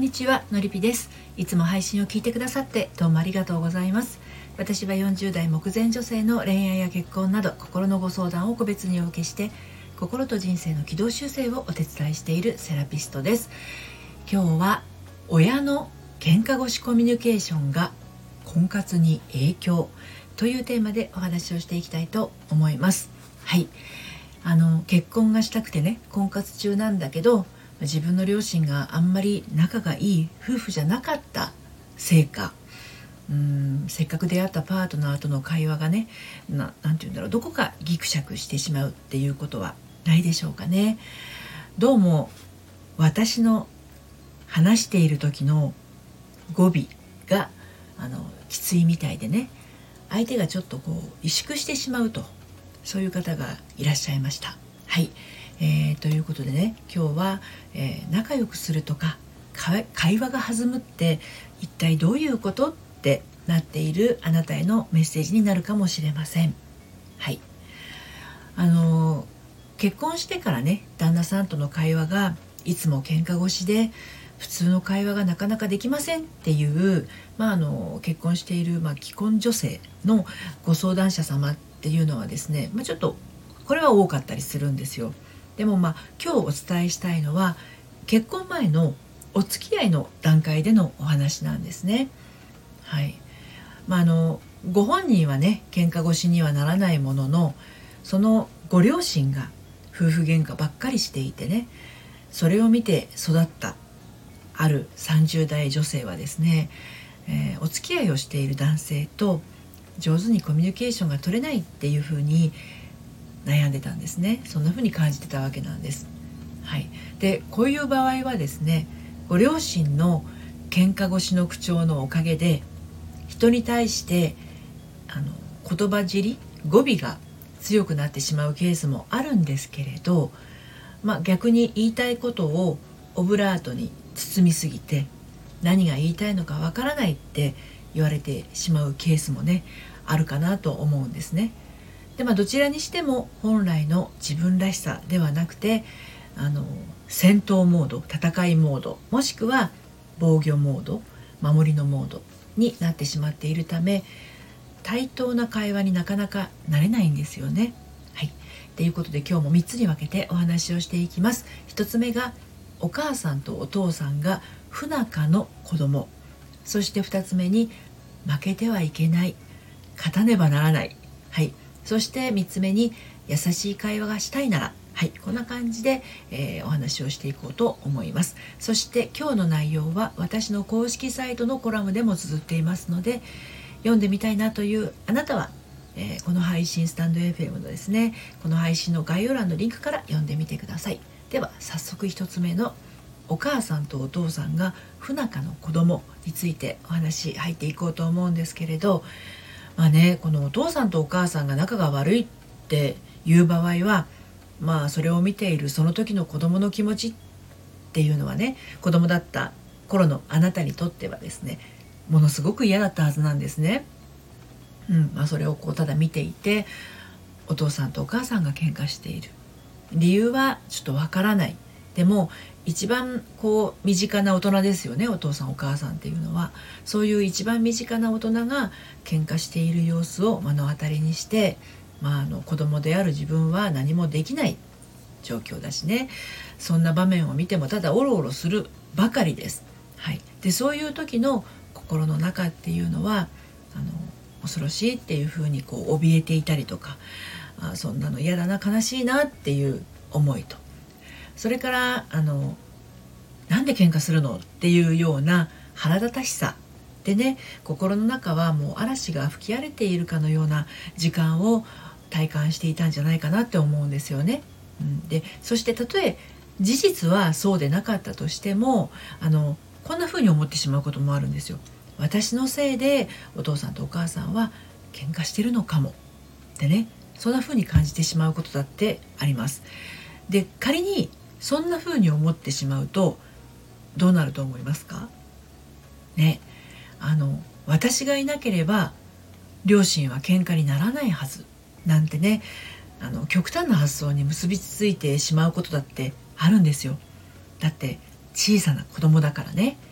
にちは、のりぴです。いつも配信を聞いてくださってどうもありがとうございます。私は40代目前女性の恋愛や結婚など心のご相談を個別にお受けして、心と人生の軌道修正をお手伝いしているセラピストです。今日は親の喧嘩腰コミュニケーションが婚活に影響というテーマでお話をしていきたいと思います。はい、結婚がしたくてね、婚活中なんだけど、自分の両親があんまり仲がいい夫婦じゃなかったせいか、せっかく出会ったパートナーとの会話がね、なんて言うんだろう、どこかギクシャクしてしまうっていうことはないでしょうかね。どうも私の話している時の語尾がきついみたいでね、相手がちょっと萎縮してしまうと、そういう方がいらっしゃいました。はい、ということでね、今日は、仲良くするとか会話が弾むって一体どういうことってなっているあなたへのメッセージになるかもしれません。はい、結婚してからね、旦那さんとの会話がいつも喧嘩腰で普通の会話がなかなかできませんっていう、結婚している、既婚女性のご相談者様っていうのはですね、ちょっとこれは多かったりするんですよ。でも今日お伝えしたいのは、結婚前のお付き合いの段階でのお話なんですね。はい、ご本人はね、喧嘩腰にはならないものの、そのご両親が夫婦喧嘩ばっかりしていてね、それを見て育ったある30代女性はですね、お付き合いをしている男性と上手にコミュニケーションが取れないっていうふうに悩んでたんですね。そんな風に感じてたわけなんです。はい、でこういう場合はですね、ご両親の喧嘩腰の口調のおかげで人に対して言葉尻、語尾が強くなってしまうケースもあるんですけれど、逆に言いたいことをオブラートに包みすぎて何が言いたいのかわからないって言われてしまうケースもね、あるかなと思うんですね。でどちらにしても本来の自分らしさではなくて、戦闘モード、戦いモード、もしくは防御モード、守りのモードになってしまっているため、対等な会話になかなかなれないんですよね。はい、ということで今日も3つに分けてお話をしていきます。1つ目がお母さんとお父さんが不仲の子供、そして2つ目に負けてはいけない、勝たねばならない、はい、そして3つ目に優しい会話がしたいなら、はい、こんな感じで、お話をしていこうと思います。そして今日の内容は私の公式サイトのコラムでも綴っていますので、読んでみたいなというあなたは、この配信スタンド FM のですね、この配信の概要欄のリンクから読んでみてください。では早速1つ目のお母さんとお父さんが不仲の子供についてお話入っていこうと思うんですけれど、このお父さんとお母さんが仲が悪いっていう場合は、それを見ているその時の子供の気持ちっていうのはね、子供だった頃のあなたにとってはですね、ものすごく嫌だったはずなんですね。それをただ見ていて、お父さんとお母さんが喧嘩している理由はちょっとわからない。でも一番身近な大人ですよね、お父さんお母さんっていうのは。そういう一番身近な大人が喧嘩している様子を目の当たりにして、子供である自分は何もできない状況だしね、そんな場面を見てもただオロオロするばかりです。はい、でそういう時の心の中っていうのは恐ろしいっていうふうに怯えていたりとか、そんなの嫌だな、悲しいなっていう思いと、それからなんで喧嘩するのっていうような腹立たしさでね、心の中はもう嵐が吹き荒れているかのような時間を体感していたんじゃないかなって思うんですよね。でそしてたとえ事実はそうでなかったとしても、こんな風に思ってしまうこともあるんですよ。私のせいでお父さんとお母さんは喧嘩してるのかもってね、そんな風に感じてしまうことだってあります。で仮にそんな風に思ってしまうとどうなると思いますかね。私がいなければ両親は喧嘩にならないはずなんてね、極端な発想に結びついてしまうことだってあるんですよ。だって小さな子供だからね。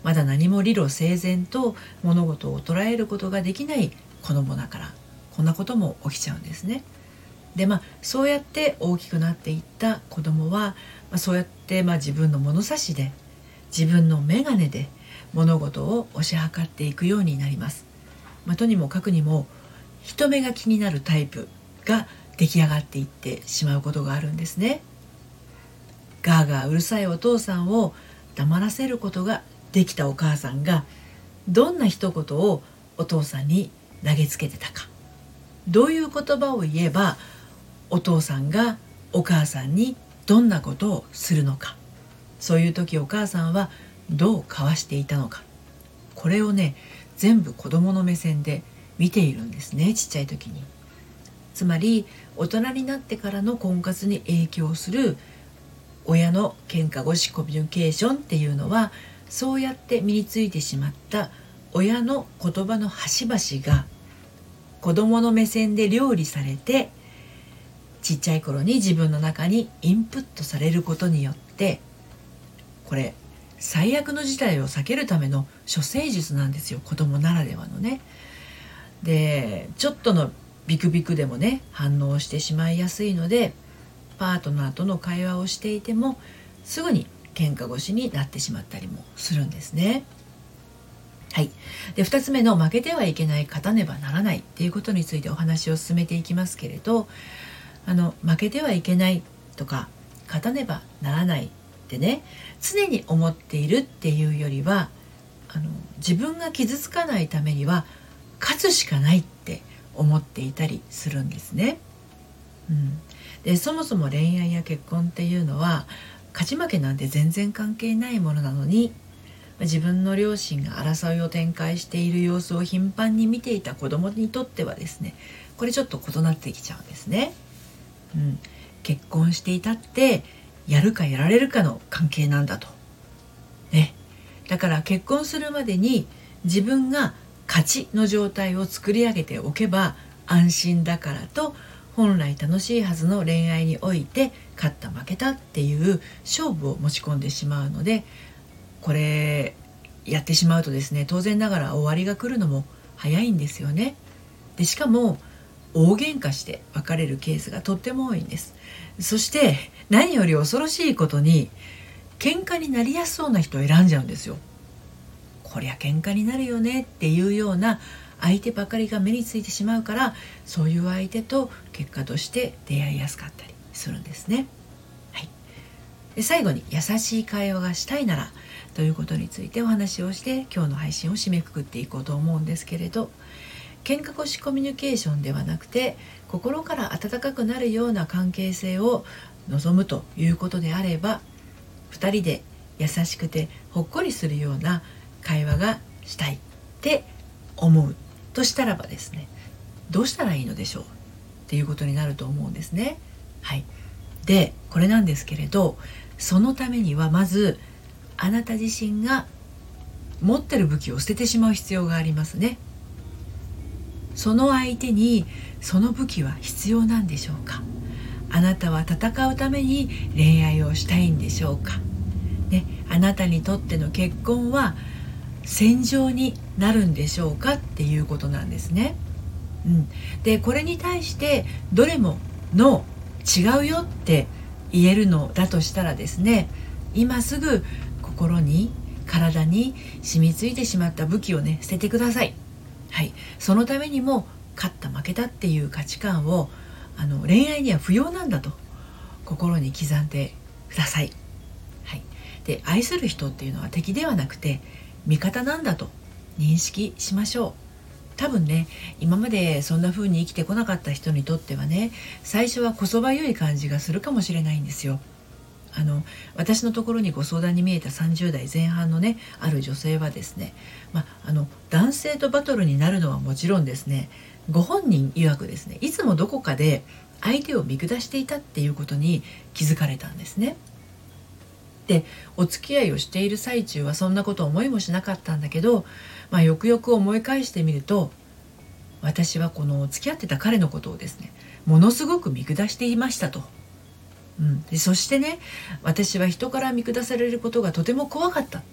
まだ何も理路整然と物事を捉えることができない子供だからこんなことも起きちゃうんですね。でそうやって大きくなっていった子供は、そうやって自分の物差しで自分の眼鏡で物事を推し量っていくようになります。とにもかくにも人目が気になるタイプが出来上がっていってしまうことがあるんですね。ガーガーうるさいお父さんを黙らせることができたお母さんがどんな一言をお父さんに投げつけてたか、どういう言葉を言えばお父さんがお母さんにどんなことをするのか、そういう時お母さんはどう交わしていたのか、これをね全部子どもの目線で見ているんですね、ちっちゃい時に。つまり大人になってからの婚活に影響する親の喧嘩腰コミュニケーションっていうのは、そうやって身についてしまった親の言葉の端々が子どもの目線で料理されて、ちっちゃい頃に自分の中にインプットされることによって、これ最悪の事態を避けるための処世術なんですよ、子供ならではのね。でちょっとのビクビクでもね反応してしまいやすいので、パートナーとの会話をしていてもすぐに喧嘩腰になってしまったりもするんですね。はい。で2つ目の負けてはいけない、勝たねばならないっていうことについてお話を進めていきますけれど、負けてはいけないとか勝たねばならないってね、常に思っているっていうよりは、自分が傷つかないためには勝つしかないって思っていたりするんですね。でそもそも恋愛や結婚っていうのは勝ち負けなんて全然関係ないものなのに、自分の両親が争いを展開している様子を頻繁に見ていた子供にとってはですね、これちょっと異なってきちゃうんですね。結婚していたってやるかやられるかの関係なんだと、ね、だから結婚するまでに自分が勝ちの状態を作り上げておけば安心だからと、本来楽しいはずの恋愛において勝った負けたっていう勝負を持ち込んでしまうので、これやってしまうとですね、当然ながら終わりが来るのも早いんですよね。でしかも大喧嘩して別れるケースがとっても多いんです。そして何より恐ろしいことに、喧嘩になりやすそうな人を選んじゃうんですよ。こりゃ喧嘩になるよねっていうような相手ばかりが目についてしまうから、そういう相手と結果として出会いやすかったりするんですね。はい。で最後に優しい会話がしたいならということについてお話をして、今日の配信を締めくくっていこうと思うんですけれど、喧嘩腰コミュニケーションではなくて、心から温かくなるような関係性を望むということであれば、2人で優しくてほっこりするような会話がしたいって思うとしたらばですね、どうしたらいいのでしょうっていうことになると思うんですね。はい。でこれなんですけれど、そのためにはまずあなた自身が持ってる武器を捨ててしまう必要がありますね。その相手にその武器は必要なんでしょうか。あなたは戦うために恋愛をしたいんでしょうか、ね、あなたにとっての結婚は戦場になるんでしょうかっていうことなんですね。でこれに対してどれもノー、違うよって言えるのだとしたらですね、今すぐ心に体に染みついてしまった武器をね捨ててください。はい、そのためにも勝った負けたっていう価値観を恋愛には不要なんだと心に刻んでください。はい、で愛する人っていうのは敵ではなくて味方なんだと認識しましょう。多分ね、今までそんな風に生きてこなかった人にとってはね、最初はこそばゆい感じがするかもしれないんですよ。私のところにご相談に見えた30代前半のねある女性はですね、男性とバトルになるのはもちろんですね、ご本人曰くですね、いつもどこかで相手を見下していたっていうことに気づかれたんですね。でお付き合いをしている最中はそんなこと思いもしなかったんだけど、よくよく思い返してみると、私はこの付き合ってた彼のことをですねものすごく見下していましたと。でそしてね、私は人から見下されることがとても怖かったって、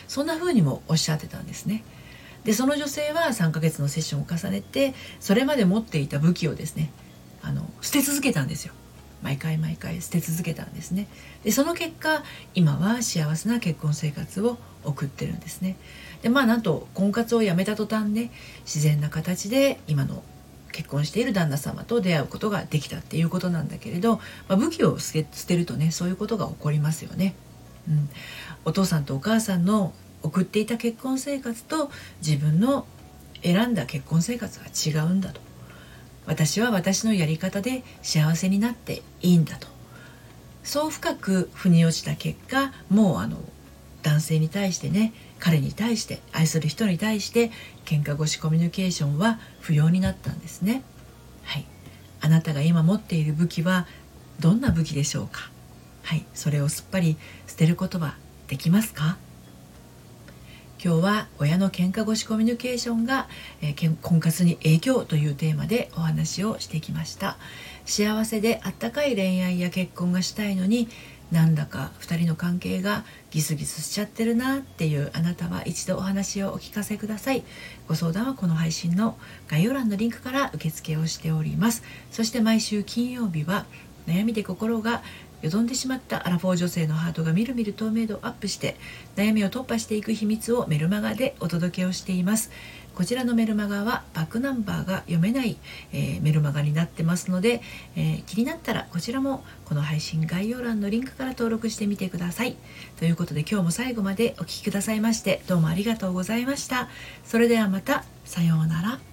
そんな風にもおっしゃってたんですね。でその女性は3ヶ月のセッションを重ねて、それまで持っていた武器をですね、捨て続けたんですよ。毎回毎回捨て続けたんですね。でその結果、今は幸せな結婚生活を送ってるんですね。でなんと婚活をやめた途端ね、自然な形で今の結婚している旦那様と出会うことができたっていうことなんだけれど、武器を捨てるとね、そういうことが起こりますよね。お父さんとお母さんの送っていた結婚生活と自分の選んだ結婚生活は違うんだと。私は私のやり方で幸せになっていいんだと。そう深く腑に落ちた結果、もう男性に対してね、彼に対して、愛する人に対して喧嘩腰コミュニケーションは不要になったんですね。はい、あなたが今持っている武器はどんな武器でしょうか。はい、それをすっぱり捨てることはできますか。今日は親の喧嘩腰コミュニケーションが、婚活に影響というテーマでお話をしてきました。幸せであったかい恋愛や結婚がしたいのに、なんだか2人の関係がギスギスしちゃってるなっていうあなたは、一度お話をお聞かせください。ご相談はこの配信の概要欄のリンクから受付をしております。そして毎週金曜日は、悩みで心がよどんでしまったアラフォー女性のハートがみるみる透明度をアップして、悩みを突破していく秘密をメルマガでお届けをしています。こちらのメルマガはバックナンバーが読めない、メルマガになってますので、気になったらこちらもこの配信概要欄のリンクから登録してみてください。ということで、今日も最後までお聞きくださいましてどうもありがとうございました。それではまた、さようなら。